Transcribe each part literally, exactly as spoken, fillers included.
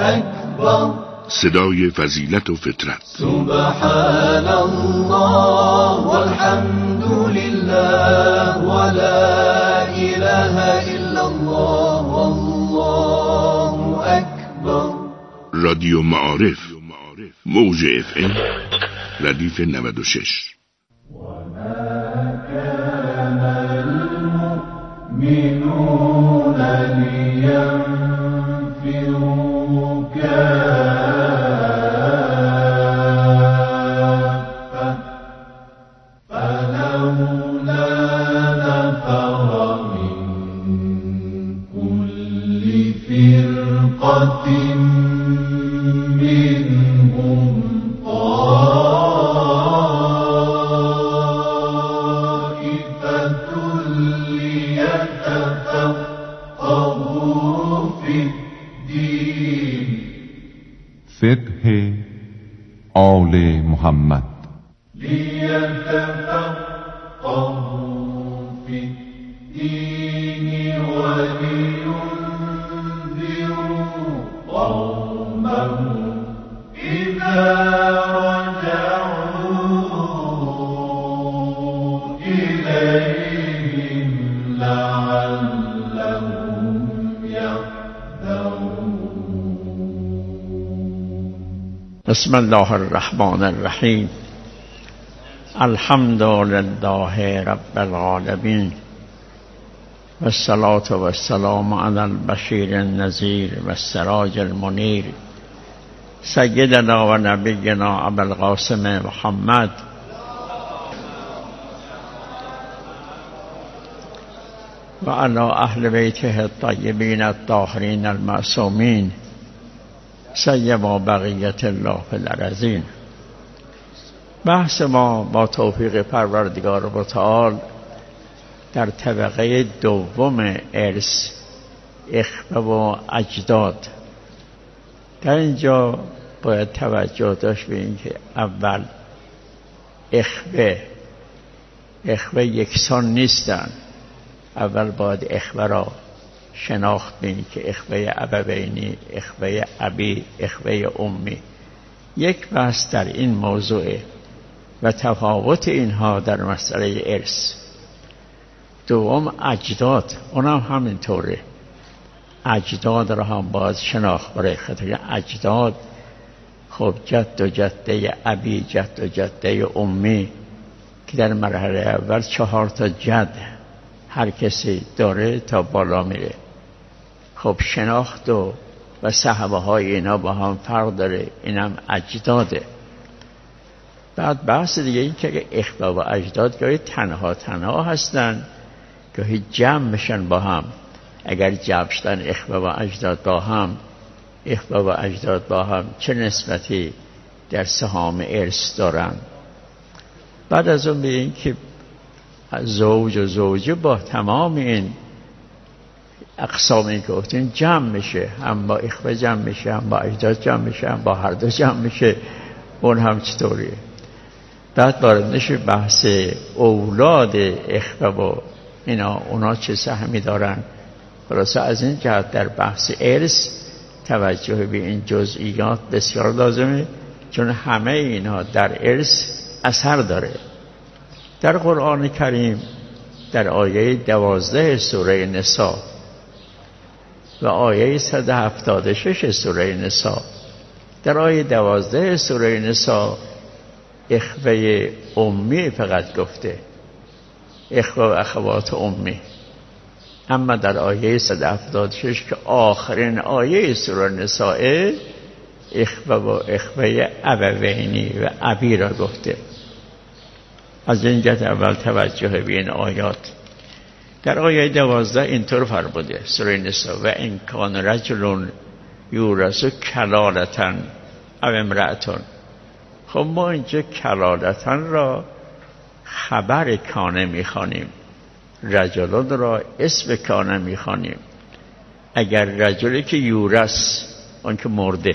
أكبر. صدای فضیلت و فطرت. سبحان الله والحمد لله ولا إله إلا الله والله أكبر. رادیو معارف موج اف ام ردیف نود و شش. وما كان المؤمنون لينفروا كافة فلولا نفر من كل فرقة منهم طائفة ليتفقهوا في الدين. فقه آل محمد. ليتفقهوا في الدين ولينذروا قومهم إذا رجعوا إليهم لعلهم يحذرون. بسم الله الرحمن الرحیم. الحمد لله رب العالمین و الصلاة و السلام علی البشیر النذیر و السراج المنیر سیدنا و نبینا ابو القاسم محمد و علی اهل بیته الطیبین الطاهرین المعصومین سیما بقیت الله فی الارضین. بحث ما با توفیق پروردگار متعال در طبقه دوم ارث، اخوه و اجداد. در اینجا باید توجه داشت به این که اول اخوه اخوه یکسان نیستن. اول باید اخوه را شناخت بین که اخوه ابوینی، اخوه ابی، اخوه امی. یک بحث در این موضوع و تفاوت اینها در مسئله ارث. دوم اجداد، اونم همینطوره. اجداد را هم باید شناخت. برای خاطر اجداد خب جد و جده ابی، جد و جده امی که در مرحله اول چهار تا جد هر کسی داره تا بالا میره. خب شناخت و و صحبه های اینا با هم فرق داره. اینم اجداده. بعد بحث دیگه این که اخوه و اجداد گاهی تنها تنها هستن، گاهی جمع میشن با هم. اگر جمع شدن اخوه و اجداد با هم، اخوه و اجداد با هم چه نسبتی در سهام ارث دارن؟ بعد از اون به این که زوج و زوجه با تمام این اقسامی که گفتیم جمع میشه، هم با اخوه جمع میشه، هم با اجداد جمع میشه، هم با هر دو جمع میشه. اون هم چطوریه؟ بعد وارد میشه بحث اولاد اخوه و اینا، اونا چه سهمی دارن. خلاصه از این جهت در بحث ارث توجه به این جزئیات بسیار لازمه، چون همه اینها در ارث اثر داره. در قرآن کریم در آیه دوازده سوره نساء و آیه صد و هفتاد و شش سوره نساء، در آیه دوازده سوره نساء اخوه امی فقط گفته، اخوه و اخوات امی. اما در آیه صد و هفتاد و شش که آخرین آیه سوره نساء، اخوه و اخوه ابوینی و ابی را گفته. از این جهت اول توجه به این آیات. در آیه دوازده اینطور فرموده سوره نساء: و ان کان رجل یورث کلالة او امرأة. خب ما اینجا کلالة را خبر کانه میخوانیم، رجلان را اسم کانه میخوانیم. اگر رجلی که یورث، اون که مرده،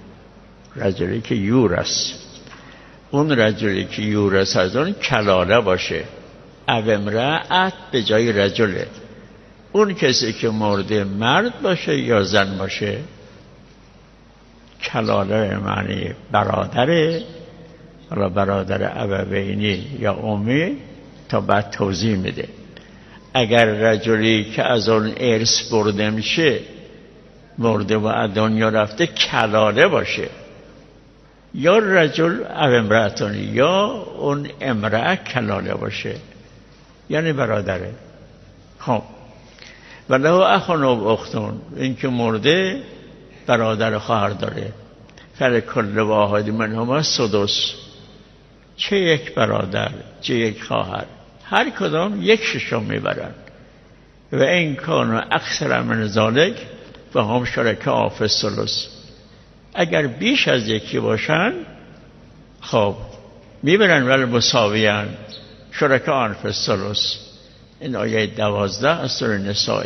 رجلی که یورث، اون رجلی که یورث از اون کلاله باشه، او امرأت به جای رجله، اون کسی که مرده مرد باشه یا زن باشه. کلاله به معنی برادره، حالا برادر ابوینی یا امی، تا بعد توضیح میده. اگر رجلی که از اون ارث برده میشه مرده و از دنیا رفته کلاله باشه، یا رجل او امرأتون، یا اون امرأه کلاله باشه، یعنی برادره. خب وله اخ و اختون، این که مرده برادر خواهر داره. فلکل واحد منهما سدس، چه یک برادر چه یک خواهر هر کدام یک ششم میبرن. و این کانو اکثر من ذالک و هم شرکاء فی الثلث، اگر بیش از یکی باشن خب میبرن ولی مساویان شرکاء فی الثلث. این آیه دوازده از سوره نساء.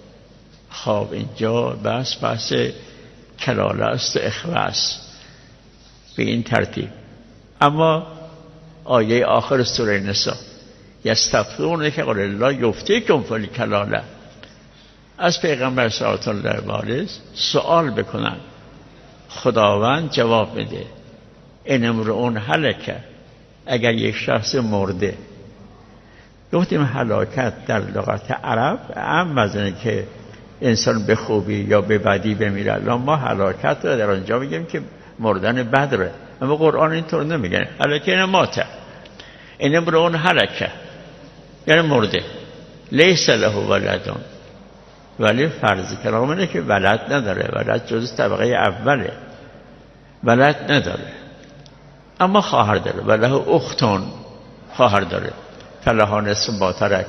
خب اینجا بس بحث کلاله است و اخوه است به این ترتیب. اما آیه آخر سوره نساء یستفتونک که قل الله یفتیکم فی الکلاله، از پیغمبر صلی الله علیه و آله سوال بکنن، خداوند جواب میده. این امرؤ هلک، اگر یک شخص مرده. گفتیم هلاکت در لغت عرب عام از اینه که انسان به خوبی یا به بدی بمیره. الان ما هلاکت رو در آنجا میگیم که مردن بدره، اما قرآن اینطور نمیگه. هلاکت این ماته، این امرؤ هلک یعنی مرده، لیس له ولدون، ولی فرض کلام اینه که ولد نداره. ولد جز طبقه اوله، ولد نداره اما خواهر داره. وله اختون، خواهر داره. فلها نصف ما ترک،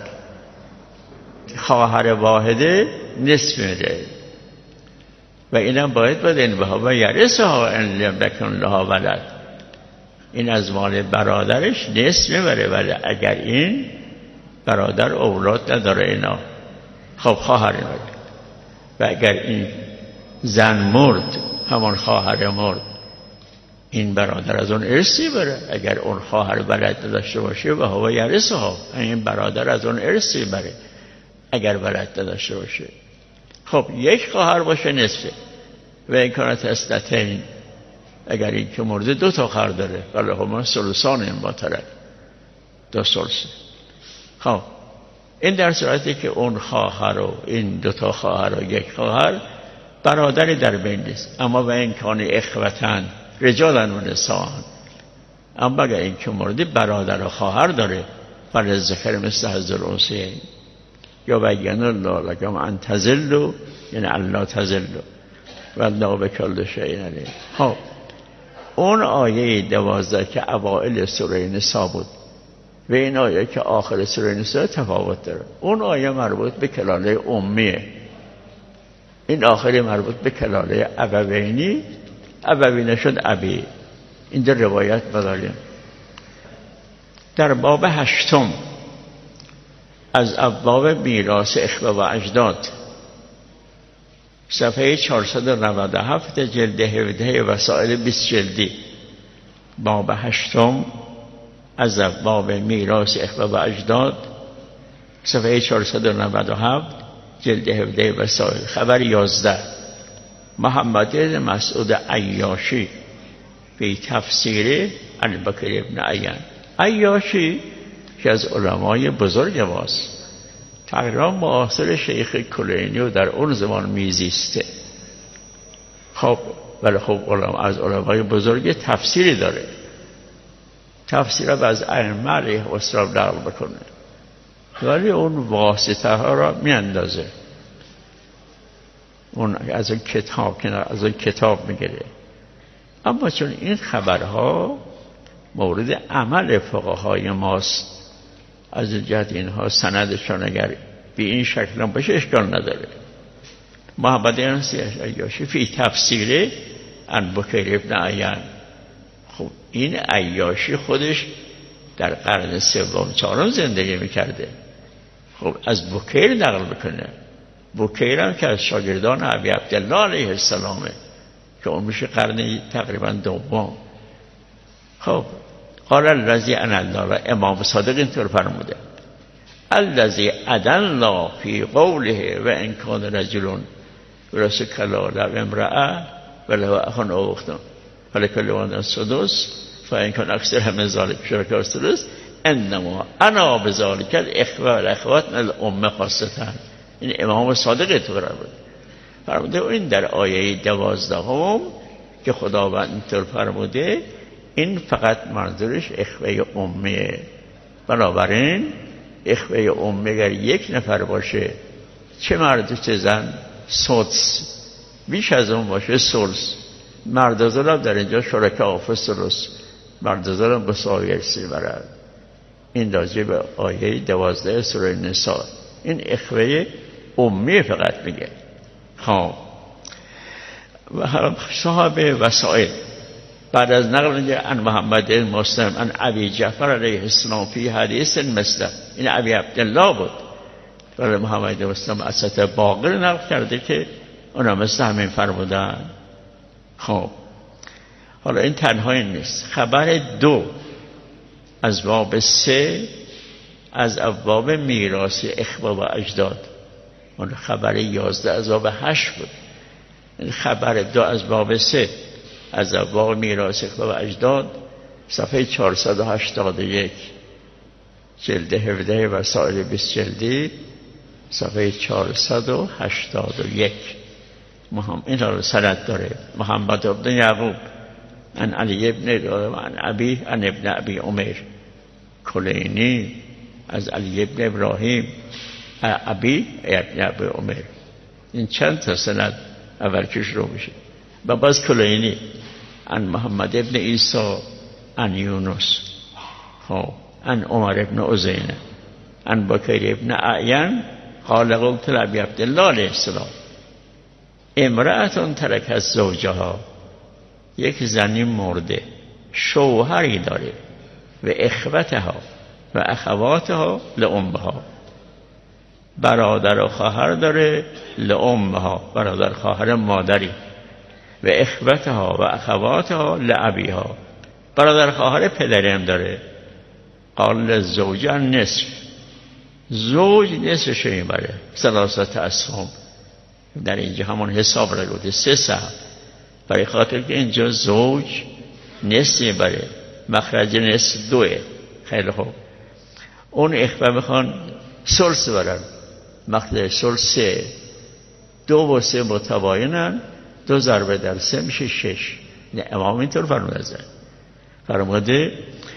خواهر واحده نصف میده. و اینم باید باید این بها و یرثها ان لم یکن لها ولد، این از مال برادرش نصف میبره، ولی اگر این برادر اولاد نداره اینا خب خواهر میبره. و اگر این زن مرد، همان خواهر مرد، این برادر از اون ارثی بره. اگر اون خواهر ولد نداشته باشه و هو یرثها، این برادر از اون ارثی بره اگر ولد نداشته باشه. خب یک خواهر باشه نصفه. و این کانت اثنتین، اگر این که مرده دو تا خواهر داره، ولی هما ثلثان این با ترک، دو ثلثه. خب این در صورتی که اون خواهر و این دو تا خواهر و یک خواهر برادری در بین نیست. اما و این کان اخوتن رجالن و نسان، اما اگر این که مرده برادر و خواهر داره، فللذکر مثل حظ الانثیین، یا بین الله لکم ان تضلوا، یعنی الله تضلوا والله بكل شیء علیم. خب اون آیه دوازده که اوائل سوره نساء بود و این آیه که آخر سوره نساء تفاوت داره. اون آیه مربوط به کلاله امیه، این آخری مربوط به کلاله ابوینی. ابوینه شد ابی. اینجا روایت بداریم. در باب هشتم از ابواب میراث اخوه و اجداد، صفحه چهارصد و نود و هفت جلد هفده وسائل بیست جلدی، باب هشتم از ابواب میراث اخوه و اجداد، صفحه چهارصد و نود و هفت جلد هفده وسائل، خبر یازده. محمد بن مسعود عیاشی به تفسیر ابوبکر ابن عیان. عیاشی که از علمای بزرگ ماست، تقریبا معاصر شیخ کلینی و در اون زمان میزیسته. خب ولی خب علما از علمای بزرگ تفسیری داره، تفسیر را از ائمه علیه السلام نقل بکنه، ولی اون واسطه ها را میاندازه، اون از اون کتاب از اون کتاب میگیره. اما چون این خبرها مورد عمل فقهای ماست، از جهت اینها سندشان اگر به این شکل باشه اشکال نداره. محمد بن عیاشی فی تفسیر ابوبکر ابن عیان. خب این عیاشی خودش در قرن سوم چهارم زندگی میکرده. خب از بکیر نقل بکنه. بکیر هم که از شاگردان ابی عبدالله علیه السلامه که اون میشه قرن تقریبا دوم. خب قال الذی ان الله، امام صادق اینطور فرموده، الذی ادن الله فی قوله و ان کان رجل ورث کلاله و امرأه ولی اخوان اوختم ولی کلی واحد سدس فاین کن اکثر همه ذالک شرکا سدس انما انا بذالک الاخوه الاخوات من الامه خاصتن. این امام صادق تو قرار بود فرموده. این در آیه دوازدهم که خداوند اینطور فرموده این فقط منظورش اخوه امه. بنابراین اخوه امه اگر یک نفر باشه چه مرد چه زن سدس، بیش از اون باشه ثلث. مرد زن در اینجا شرکا فی الثلث، مرد زن به سایر سی برد. این راجع به آیه دوازده سوره نساء. این اخوه امه فقط میگه. خب صحابه وسائل بعد از نقل عن محمد مسلم عن ابی جعفر علیه السلام فی حدیث مثل این ابی عبدالله بود ولی محمد مسلم اسد باقر نقل کرده که اونا مثل همین فرمودن. خب حالا این تنها این نیست. خبر دو از باب سه از ابواب میراث اخوه و اجداد، اون خبر یازده از باب هشت بود. این خبر دو از باب سه از ابواب میراث اخوه و اجداد صفحه چهارصد و هشتاد و یک، جلد هفده و سایر بیست جلدی صفحه چهارصد و هشتاد و یک. این را سند داره. محمد ابن یعقوب عن علی ابن عن ابی عن ابن ابی عمر کلینی از علی ابن ابراهیم ابی ابن ابی عمر. این چند تا سند اول که شروع میشه. و باز کلینی عن محمد ابن عیسی عن یونس خب عن عمر ابن عزینه عن بکر ابن اعین قال قلت لابی عبدالله علیه السلام امرأتون ترک از زوجها، یک زنی مرده شوهری داره و اخوتها و اخواتها لامها، برادر و خواهر داره لامها، برادر خواهر مادری، و اخوتها و اخواتها لابیها، برادر خواهر پدرم داره. قال زوج نصف، زوج نصفش میبره ثلاثت اسهم. در اینجا همون حساب را گفته سه سهم، برای خاطر که اینجا زوج نصف میبره، مخرج نصف دوه. خیلی خوب. اون اخوه میخوان ثلث برن، مخرج ثلث سه، دو و سه متباینن، دو ضربه در سه میشه شش. امام اینطور فرموده فرموده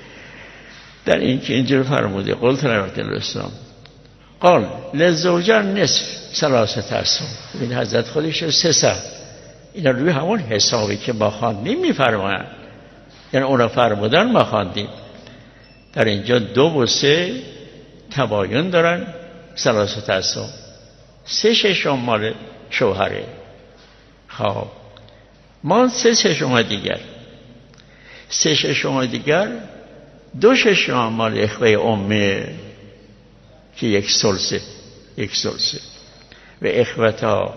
در این که اینجور فرموده قلت لرحمت الاسلام قال لزوجان نصف ثلاثت اسهم. این حضرت خودش سه سهم. اینا روی همون حسابی که ما خواندیم میفرمایند، یعنی اونا فرمودن ما خواندیم. در اینجا دو و سه تباین دارن ثلاثت اسهم، سه ششم مال شوهره. خب ما سه ششم دیگر سه ششم دیگر دو ششم مال اخوه امه که یک ثلثه یک ثلثه و اخوتا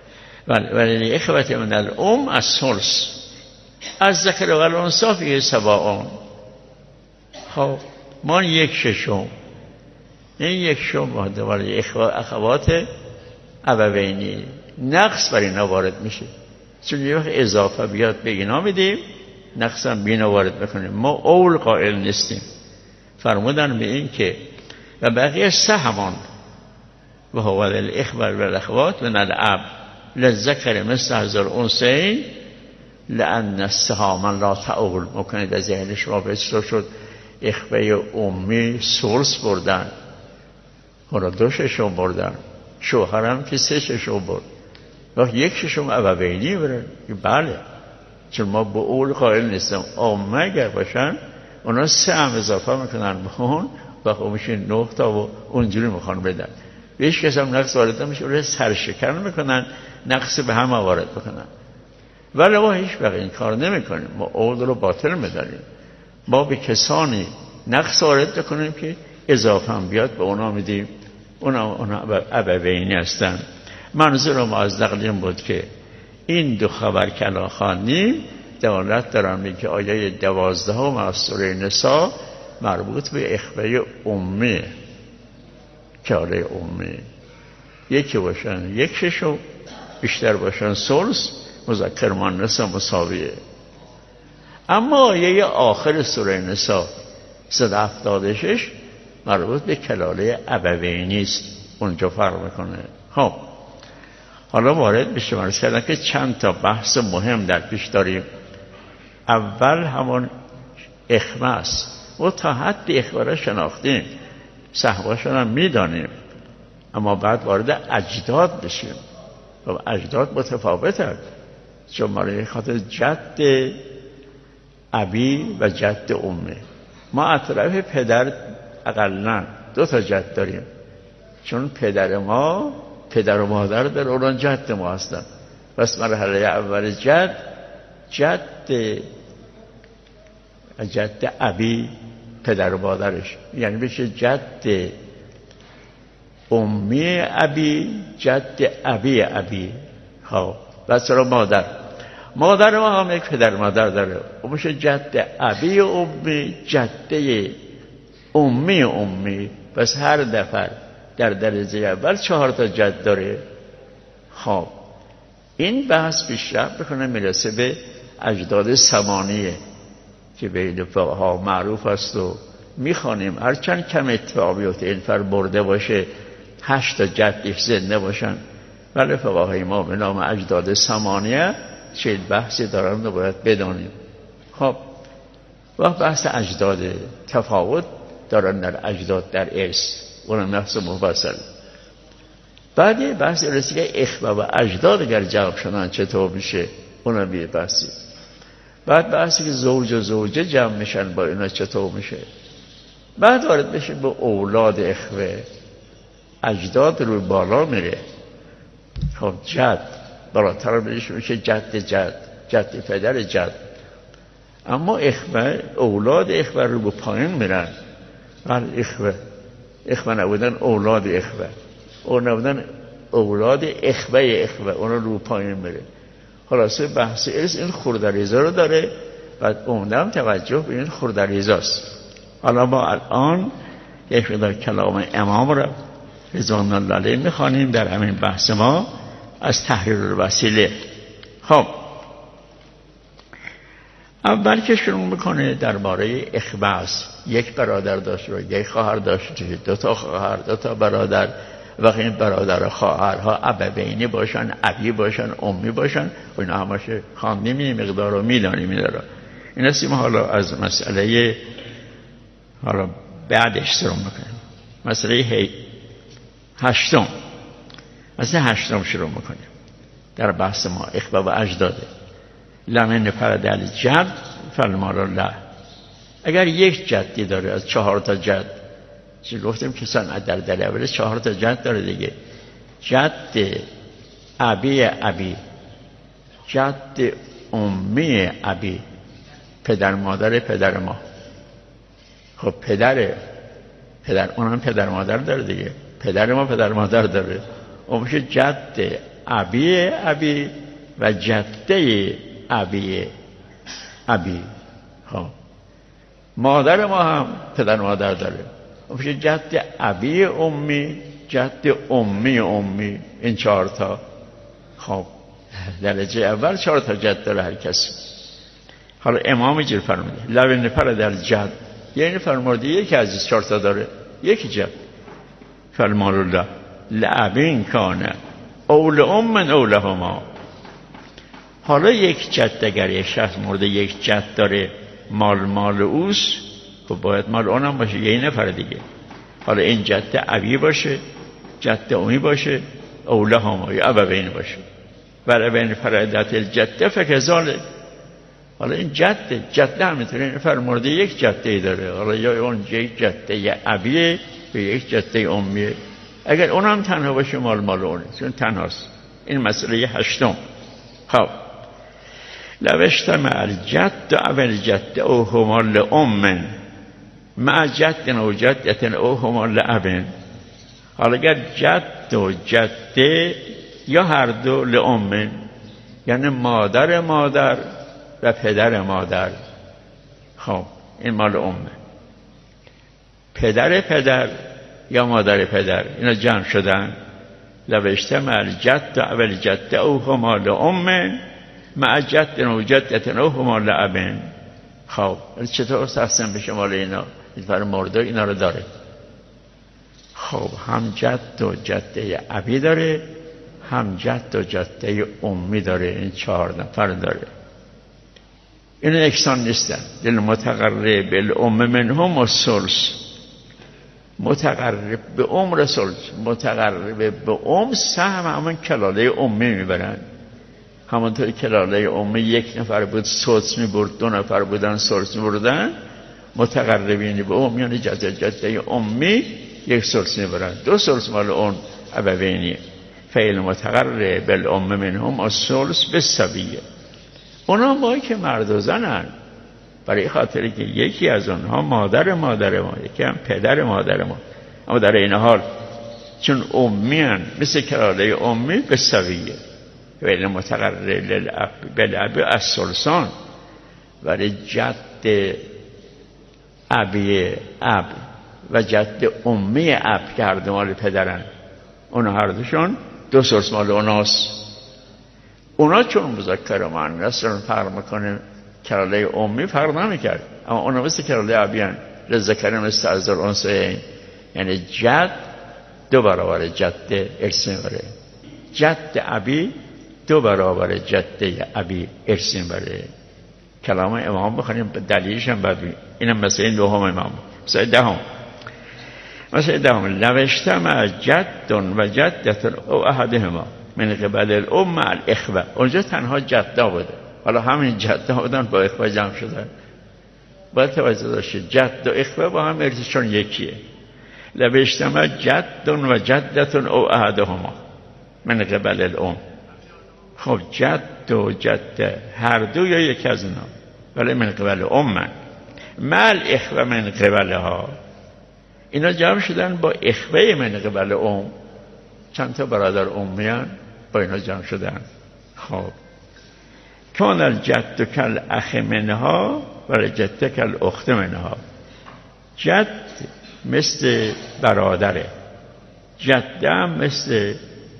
ولی اخوت من الام از ثلث از ذکر و الانثی فیه سواء. خب ما یک ششم، این یک ششم ولی اخوات ابوینی نقص بر اینا وارد میشه، چون یه وقت اضافه بیاد به اینا میدیم، نقص هم بینا وارد میکنیم. ما اول قائل نیستیم. فرمودن به این که و بقیه سهمان و هو الاخوه و الاخوات من الاب للذکر مثل حظ الانثیین لان السهام لا تعول. ممکنه در ذهن شما بسیار شد اخوه امی ثلث بردن، حالا دو ششم بردن، شوهرم که سه ششم برد، وقت یک ششم ابوینی برن. بله، چون ما به اول قائل نیستم. آمه اگر باشن اونا سه هم اضافه میکنن به اون و خب میشه نه تا و اونجوری میخوان بدن. بیش کس هم نقص وارد نمیشه، اونا سرشکن میکنن، نقص به هم وارد بکنن. ولی ما هیچ وقت این کار نمیکنیم. ما اول رو باطل میداریم. ما به کسانی نقص وارد کنیم که اضافه هم بیاد به اونا میدیم. اونا اونا ابوینی هستن. منظور ما از نقل این بود که این دو خبر که الان خواندیم دلالت دارن که آیه دوازدهم از سوره نساء مربوط به اخوه امه که آیه امه یکی باشن یک ششم، بیشتر باشن ثلث، مذکر مؤنث مساویه. اما آیه آخر سوره نساء صد و هفتاد و شش مربوط به کلاله ابوینی است، اونجا فرق میکنه. خب حالا وارد بشیم. عرض کردم که چند تا بحث مهم در پیش داریم. اول همون اخوه است. و تا حد اخوه را شناختیم، صحباشون هم میدانیم، اما بعد وارد اجداد بشیم. و اجداد متفاوت هست، چون برای خاطر جد ابی و جد امه. ما اطراف پدر اقلن دو تا جد داریم، چون پدر ما پدر و مادر در اون جد ما هستن. پس مرحله اول جد جد جد ابی پدر و مادرش، یعنی بشه جد امی ابی جد ابی ابی. ها و سر مادر مادر ما هم یک پدر مادر داره، اون میشه جد ابی امی جده امی امی. پس هر نفر در درجه اول چهار تا جد داره. خب این بحث پیشرفت بکنه میرسه به اجداد ثمانیه که بین فقها معروف است و میخوانیم. هرچند کم اتفاقیات این فر برده باشه، هشت تا جدش زنده باشن، ولی فقهای ما به نام اجداد ثمانیه چه بحثی دارن رو باید بدانیم. خب و بحث اجداد تفاوت دارن در اجداد در ارث، اونم بحث مفصل. بعد یه بحث رسی که اخوه و اجداد اگر جمع شدن چطور میشه، اونم یه بحثی. بعد بحثی که زوج و زوجه جمع میشن با اینا چطور میشه. بعد وارد بشه به اولاد اخوه. اجداد روی بالا میره. خب جد بالاتر بهش میشه جد جد جد پدر جد. اما اخوه اولاد اخوه رو به پایین میرن. ولی اخوه اخوه نبودن اولاد اخوه، اون نبودن اولاد اخوه اخوه، اون رو پایین میره. خلاصه بحث ارث این خردریزا رو داره و عمدن توجه به این خردریزاست. حالا ما الان یک مقدار کلام امام را رضوان الله علیه میخوانیم در همین بحث ما از تحریر الوسیله. خب اول که شروع میکنه درباره اخوه است. یک برادر داشت و یک خواهر داشت، دو تا خواهر، دو تا برادر، و این برادر و خواهرها ابوینی باشن، ابی باشن، امی باشن، و اینا همش خواندیم، این مقدار رو میدانیم. این رو این هستیم. حالا از مسئله حالا بعدش شروع میکنیم. مسئله هی هشتم مسئله هشتم شروع میکنیم در بحث ما اخوه و اجداده. لمن فرد الجد فالمال الله. اگر یک جدی داره از چهار تا جد، چی گفتیم که سن در در اول چهار تا جد داره دیگه. جد ابی ابی، جد امی ابی، پدر مادر پدر ما. خب پدر پدر اونم پدر مادر داره دیگه. پدر ما پدر مادر داره، اون میشه جد ابی ابی و جده ابی ابی. خب مادر ما هم پدر مادر داره، اون میشه جد ابی امی جد امی امی. این چهار تا. خب درجه اول چهار تا جد داره هر کسی. حالا امام جل فرموده لو نفر در جد، یعنی فرموده یکی از چهار تا داره، یکی جد. فالمال الله لابین کانه اول ام من اولهما. حالا یک جد اگر یک شخص مورد یک جد داره، مال مال اوست، خب باید مال اونم باشه، یه نفر دیگه. حالا این جد ابی باشه، جد امی باشه، اولهما یا ابوین باشه. ولی بین فرادت الجد فکذالک. حالا این جد جد همینطوره، این نفر مورد یک جده داره، حالا یا اون یک جده یا ابیه یا یک جده امیه. اگر اون هم تنها باشه مال مال اونه، چون تنهاست. این مسئله هشتم. خب لوشتمع الجد اول جد او هما لأم مع جد و جدت او هما لأب. حالا اگر جد و جده یا هر دو لأم، یعنی مادر مادر و پدر مادر. خب این مال امه. پدر پدر یا مادر پدر، اینا جمع شدن. لوشتمع الجد اول جد او هما لأم مع جد و جدت و هما لعبن. خب چطور تقسیم بشه مال اینا؟ برای مرده اینا رو داره. خب هم جد و جده ابی داره، هم جد و جده امی داره. این چهار نفر داره. اینا یکسان نیستن. دل متقرب الام منهم الثلث. متقرب به ام رسول متقرب به ام سهم همون کلاله امی میبرن. همونطور کلاله امی یک نفر بود سدس میبرد، دو نفر بودن ثلث میبردن. متقربین به ام یعنی جده جده امی یک ثلث میبرن، دو ثلث مال اون ابوینی. فعل متقرب الام منهم الثلث بالسویه. اونا ما که مرد و زنن، برای خاطری که یکی از اونها مادر مادر ما، یکی هم پدر مادر ما، اما در این حال چون امی هن مثل کلاله امی به سویه. فعل متقرب للاب بالاب الثلثان. برای جد ابی اب و جد امی اب که هر دو مال پدرن، اونا هر دوشون دو ثلث مال اوناست. اونا چون مذکر و مؤنث رو فرق میکنه، کلاله امی فرق نمیکرد، اما اونا مثل کلاله ابی هن. للذکر مثل حظ الانثیین. یعنی جد دو برابر جد ارث میبره، جد ابی دو برابر جده ابی ارث میبره. کلام امام بخونیم دلیلش هم بعد. اینم مثل این دوم امام. مثل دهم مثل دهم لوشتم جد و جدت او احدهما من قبل الام مع الاخوه. اونجا تنها جدا بوده، حالا همین جدا بودن با اخوه جمع شدن. باید توجه داشتید جد و اخوه با هم ارثشون یکیه. لوشتم جد و جدت او احدهما من قبل الام. خب جد و جده هر دو یا یک از اینا، ولی من قبل ام من مال اخوه من قبل ها. اینا جمع شدن با اخوه من قبل ام. چند تا برادر امیان با اینا جمع شدن. خب کان الجد کل اخ منها و جده کل اخت منها. جد مثل برادره، جده هم مثل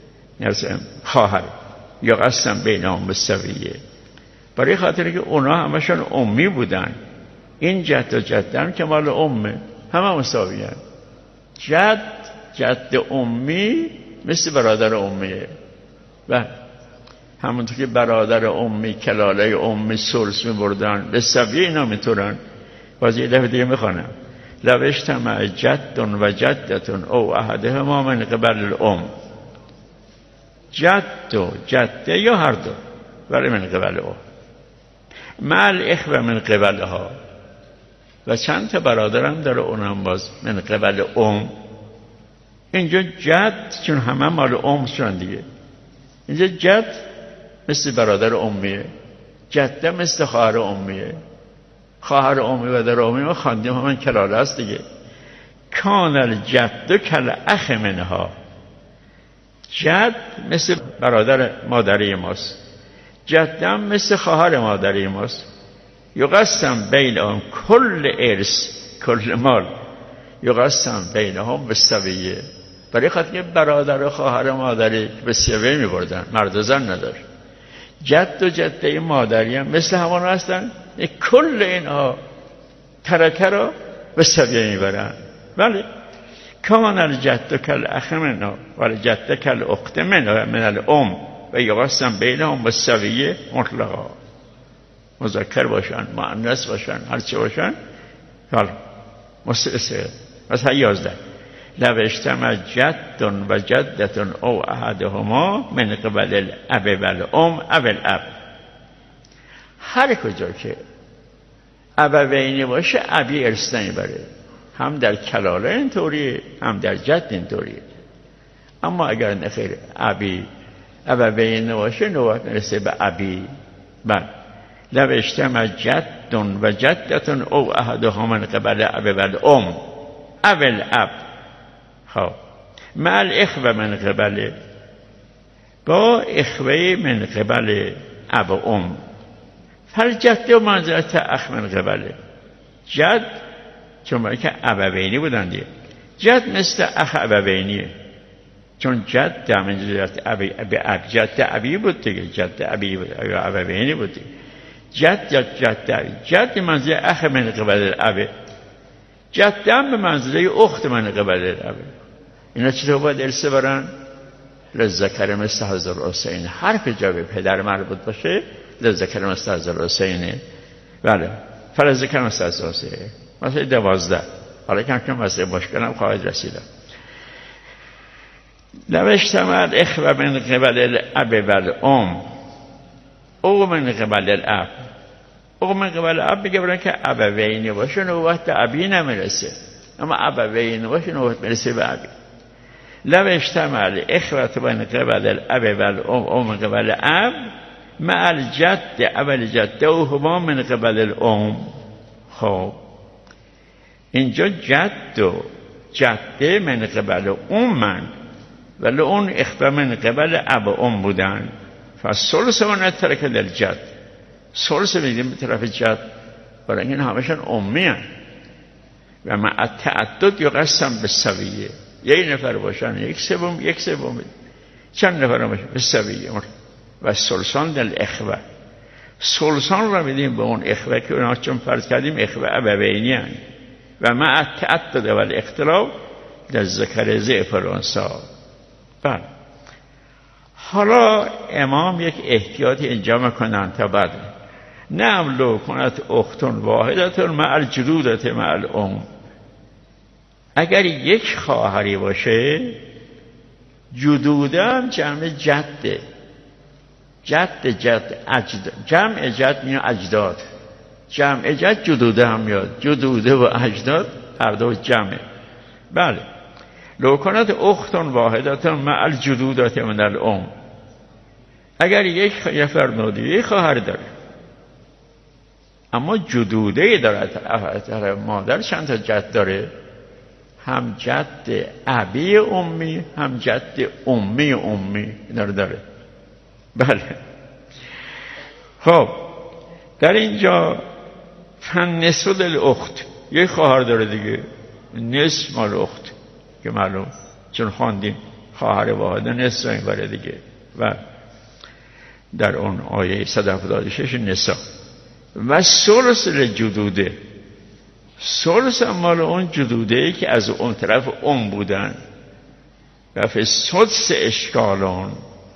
خواهر، یا قسم بینام بسویه. برای خاطر که اونا همشون امی بودن. این جد و جدن که مال امه، همه مساوی هن. جد جد امی مثل برادر امیه. و همونطور که برادر امی کلاله امی ثلث میبردن به سویه، اینا میتونن. باز یه دفعه دیگه میخوانم لوشتم جد و جدتون او احدهما من قبل الام. جد و جده یا هر دو، ولی من قبل او مال اخوه من قبل ها. و چند تا برادرم داره، اونم باز من قبل ام. اینجا جد چون همه مال ام شدن دیگه. اینجا جد مثل برادر امیه، جده مثل خواهر امیه. خواهر امی و در امی ما خواندیم همون کلاله است دیگه. کان الجد کل اخ منها. جد مثل برادر مادری ماست، جدم مثل خواهر مادری ماست. یقسم بینهم کل ارث کل مال یقسم بینهم به سویه. برای خاطر که برادر و خواهر مادری به سویه می بردن، مرد و زن نداشت. جد و جده مادری هم مثل همان هستن، کل اینها ترکه را به سویه می برن. ولی کان الجد کل اخ منها و الجد کل اخت منها من الام و یقسم بینهم بالسویه مطلقا. مذکر باشن، مؤنث باشن، هر چه باشن. حالا مستثه مثلا یازده لوشتم جد و جدتون او احدهما من قبل الاب و الام او الاب. هر کجا که ابوینی باشه ابی ارث نمیبره. هم در کلاله اینطوریه، هم در جد اینطوریه. اما اگر نخیر ابی ابوینی باشه نوبت نرسه به ابی. بله لوشتم جد و جدتون او احدهما من قبل الاب و الام او الاب. خب مال اخوه من قبل با اخوه من قبل اب و ام. فل جد و منزلت اخ من قبل جد چون باید که ابوینی بودن دیگه. جد مثل اخ ابوینیه. چون جد هم جد ابی ابی جد ابی بود دیگه، جد ابی بود یا ابوینی بود دیگه. جد یا جد ابی، جد منزله اخ من قبل الاب، جد هم به منزله اخت من قبل الاب. اینا چطور باید ارث برن؟ للذکر مثل حظ الانثیین. حرف جا به پدر مربوط باشه للذکر مثل حظ الانثیین. بله فلذکر مثل حظ الانثیین. مثلا دوازده. حالا کم کم مثلا مشکلم خواهد رسیدم. لو اجتمع الاخوة من قبل الاب والام او من قبل الاب، او من قبل الاب میگه برای که ابوینی باشه نوبت به ابی نمیرسه، اما ابوینی باشه نوبت میرسه به ابی. لو اجتمع الاخوة من قبل الاب والام او من قبل الاب مع الجد اول جده و هما من قبل الام. خب اینجا جد و جده من قبل ام من، ولی اون اخوه من قبل اب و ام بودن. فالثلث من ترک الجد، ثلث میدیم به طرف جد، برای این همشون امی هن. و مع التعدد یقسم بالسویه، یک نفر باشن یک سوم یک سوم، چند نفر باشن بالسویه. و ثلثان دل اخوه، ثلثان را میدیم به اون اخوه که اونها چون فرض کردیم اخوه ابوینی هن. و مع التعدد و الاختلاف در ذکر ضعف الانثی. بله حالا امام یک احتیاطی اینجا میکنن تا بعد نعم لو کنت اختون واحدتون مع الجدودت مع الام. اگر یک خواهری باشه جدوده هم جمع جده، جد جد اجداد، جمع جد میاد اجداد، جمع جد جدوده هم میاد، جدوده و اجداد هر دو جمعه. بله لو کنت اختون واحدتون مع الجدودت من الام. اگر یک نفر نودی خواهر داره اما جدوده داره، طرف مادر چند تا جد داره، هم جد ابی امی هم جد امی امی داره داره. بله خب در اینجا فن نصف الاخت، یک خواهر داره دیگه، نصف مال اخت که معلوم چون خواندیم خواهر واحده نصف این باره دیگه. و در اون آیه صد و هفتاد و شش نساء. و ثلث للجدوده، ثلث مال اون جدوده ای که از اون طرف اون بودن. و فی سدس اشکالون،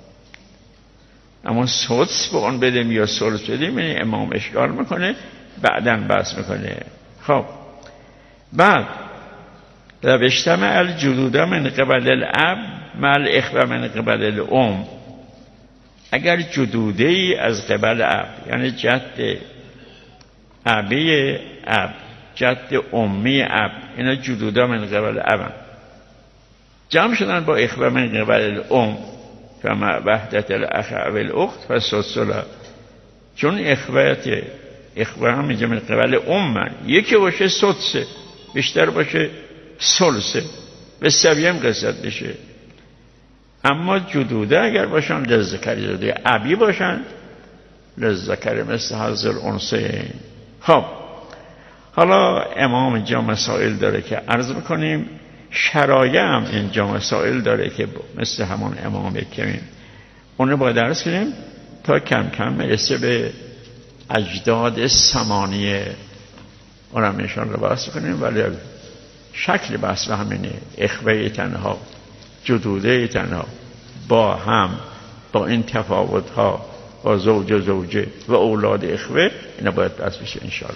اما سدس به اون بدیم یا ثلث بدیم یعنی امام اشکال میکنه بعداً بحث میکنه. خب بعد لو اجتمع الجدود من قبل الاب مع الاخوة من قبل الام. اگر جدوده ای از قبل اب یعنی جد ابی اب جد امی اب، اینا جدوده من قبل اب جمع شدن با اخوة من قبل الام فمع وحدت الاخ و الاخت فالسدس له. چون اخوات اخوة هم اینجا من قبل ام من، یکی باشه سدسه، بیشتر باشه ثلثه، به سویم قسمت بشه. اما جدوده اگر باشن للذکر جدوده ابی باشن للذکر مثل حظ الانثیین. خب حالا امام اینجا مسائل داره که عرض میکنیم، شرایع هم اینجا مسائل داره که مثل همون امام کمیم اونو باید عرض کنیم تا کم کم مرسه به اجداد ثمانیه، اونم انشاءالله بحث کنیم. ولی شکل بحث به همینه، اخوه تنها جدوده تنها با هم با این تفاوت ها با زوج و زوجه و اولاد اخوه اینا باید بحث بشه انشاءالله.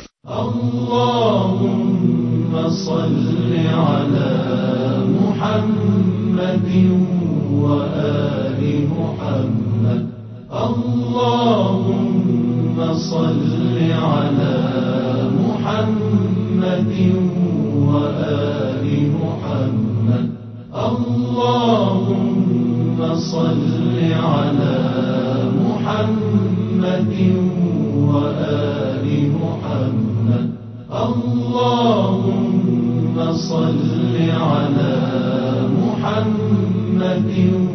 اللهم صل على محمد وآل محمد. اللهم صل على محمد وآل محمد. اللهم صل على محمد وآل محمد. اللهم صل على محمد